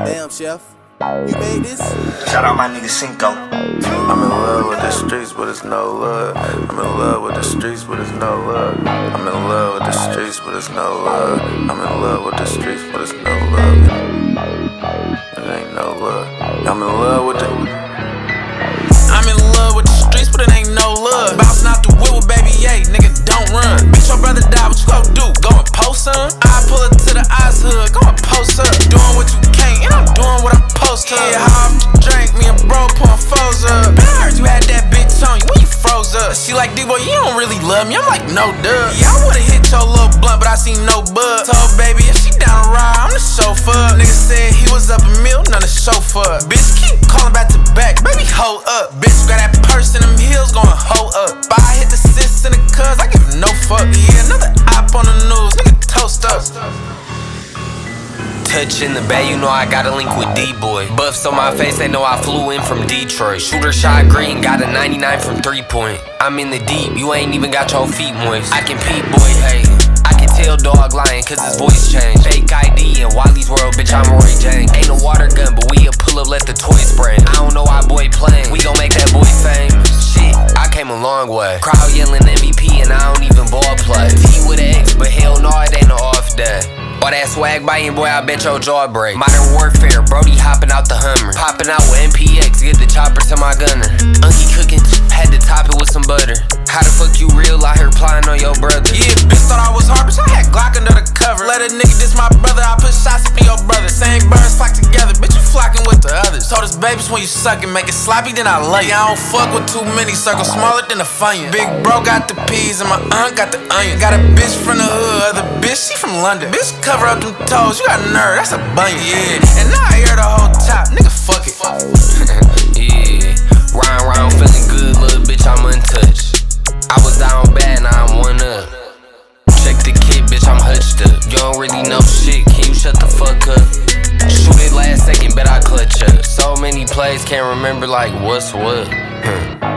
Damn, chef. You made this? Shout out my nigga Cinco. I'm in love with the streets, but it's no love. I'm in love with the streets, but it's no love. I'm in love with the streets, but it's no love. I'm in love with the streets, but it's no love. It ain't no love. I'm in love with the. I'm in love with the streets, but it ain't no love. Bouncing out the whip with baby A, nigga, don't run. Bitch, your brother died, what you gon' do? Go and post some? I pull it to the eyes hood, go and post up. Doing what you can't, and I'm doing what I'm supposed to. Yeah, how I'm drink, me and bro pouring foes up. Man, I heard you had that bitch on you when you froze up. She like, D-boy, you don't really love me. I'm like, no, duh. Yeah, I would've hit your little blunt, but I seen no bud. Told baby, if she down to ride, I'm the chauffeur. Nigga said he was up a meal, none of chauffeur. Bitch, keep calling back to back, baby, hold up. Bitch, got that purse in them heels going hold up. But I hit the sis in the cuz, I give no fuck. Yeah, another op on the news, nigga, toast up. Touch in the bay, you know I got a link with D-Boy. Buffs on my face, they know I flew in from Detroit. Shooter shot green, got a 99 from 3-point. I'm in the deep, you ain't even got your feet moist. I can peep, boy, hey. I can tell dog lying, cause his voice changed. Fake ID in Wiley's world, bitch, I'm Roy James. Ain't no water gun, but we a pull up, let the toys spray. I don't know why boy playing, we gon' make that boy famous. Shit, I came a long way. Crowd yelling MVP and I don't even ball play. T with an X, but hell no, it ain't no off day. All that swag biting, boy, I bet your jaw break. Modern warfare, Brody hopping out the Hummer. Popping out with MPX, get the chopper to my gunner. Unky cooking, had to top it with some butter. How the fuck you real out here plying on your brother? Yeah, bitch thought I was hard, bitch, I had Glock under the cover. Let a nigga diss my brother, I put shots up in your brother. Same birds flock together, bitch, you flocking with the others. Told us babies when you suck it, make it sloppy, then I love you. I don't fuck with too many circles, smaller than a funyun. Big bro got the peas and my aunt got the onion. Got a bitch from the hood, other bitch, she from London. Bitch, cover up them toes, you got nerve, that's a bunion. Yeah, and now I hear the whole top, nigga, fuck it. Yeah, round, feeling good, little bitch, I'm untouched. I was down bad, now I'm one up. Check the kit, bitch, I'm hutched up. You don't really know shit, can you shut the fuck up? Shoot it last second, bet I clutch up. So many plays, can't remember like what's what.